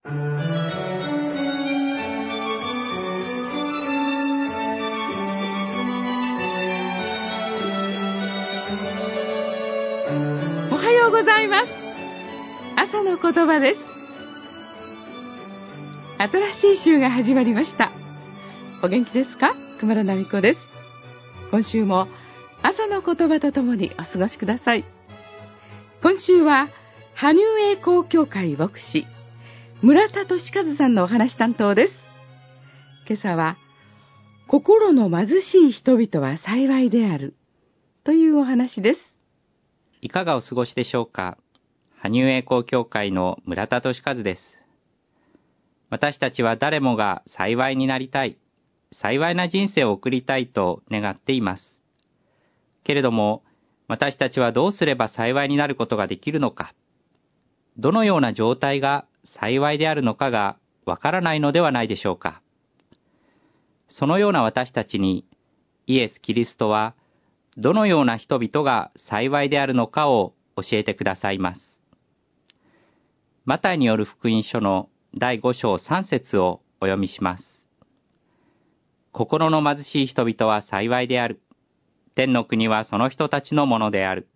おはようございます。朝の言葉です。新しい週が始まりました。お元気ですか？熊田奈美子です。今週も朝の言葉とともにお過ごしください。今週は羽生栄光協会牧師村田俊和さんのお話担当です。今朝は心の貧しい人々は幸いであるというお話です。 いかがお過ごしでしょうか。羽生栄光協会の村田俊和です。私たちは誰もが幸いになりたい、幸いな人生を送りたいと願っています。けれども、私たちはどうすれば幸いになることができるのか、どのような状態が幸いであるのかがわからないのではないでしょうか。そのような私たちに、イエス・キリストは、どのような人々が幸いであるのかを教えてくださいます。マタイによる福音書の第5章3節をお読みします。心の貧しい人々は幸いである。天の国はその人たちのものである。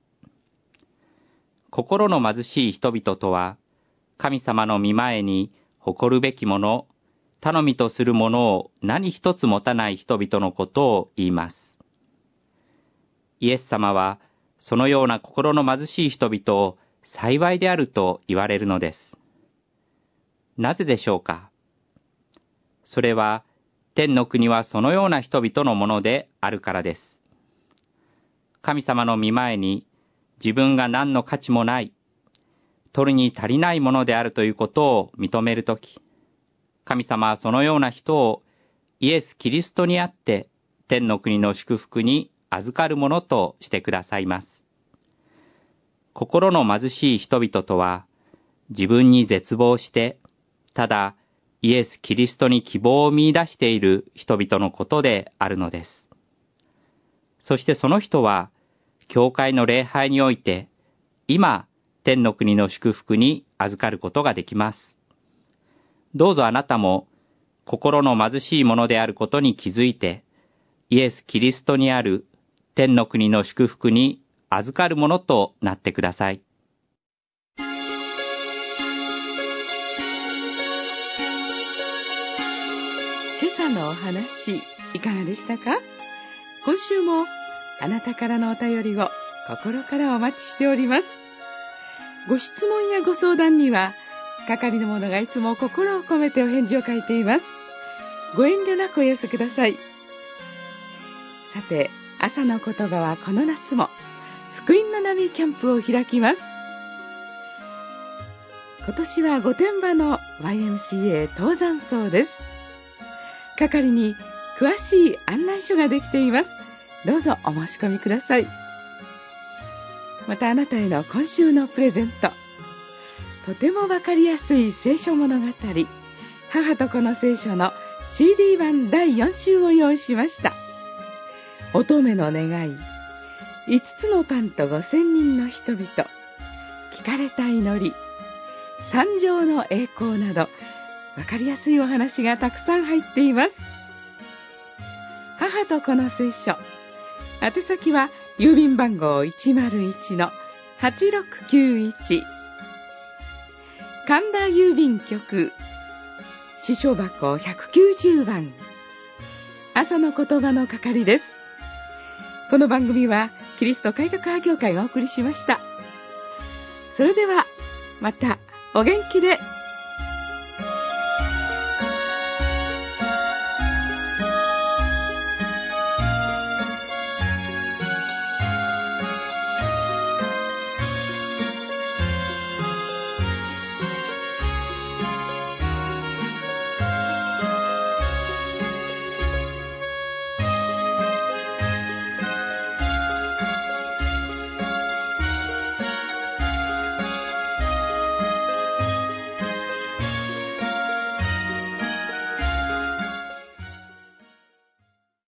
心の貧しい人々とは、神様の御前に誇るべきもの、頼みとするものを何一つ持たない人々のことを言います。イエス様は、そのような心の貧しい人々を幸いであると言われるのです。なぜでしょうか。それは、天の国はそのような人々のものであるからです。神様の御前に、自分が何の価値もない、取るに足りないものであるということを認めるとき、神様はそのような人をイエス・キリストにあって、天の国の祝福に預かるものとしてくださいます。心の貧しい人々とは、自分に絶望して、ただイエス・キリストに希望を見出している人々のことであるのです。そしてその人は、教会の礼拝において、今、天の国の祝福に預かることができます。どうぞあなたも、心の貧しいものであることに気づいて、イエス・キリストにある天の国の祝福に預かるものとなってください。 今朝のお話、いかがでしたか？今週もあなたからのお便りを心からお待ちしております。ご質問やご相談には、係の者がいつも心を込めてお返事を書いています。ご遠慮なくお寄せください。さて、朝の言葉はこの夏も福音の波キャンプを開きます。今年は御殿場の YMCA 登山荘です。係に詳しい案内書ができています。どうぞお申し込みください。またあなたへの今週のプレゼント。とてもわかりやすい聖書物語、母と子の聖書の CD 版第4週を用意しました。乙女の願い、5つのパンと5000人の人々、聞かれた祈り、山上の栄光など、わかりやすいお話がたくさん入っています。母と子の聖書。宛先は郵便番号 101-8691 神田郵便局支所箱190番。朝の言葉の係です。この番組はキリスト改革派協会がお送りしました。それではまたお元気で。